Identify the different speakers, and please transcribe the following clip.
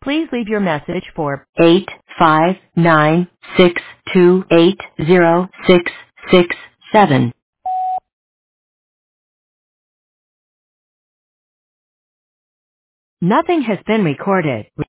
Speaker 1: Please leave your message for 859-628-0667. Nothing has been recorded.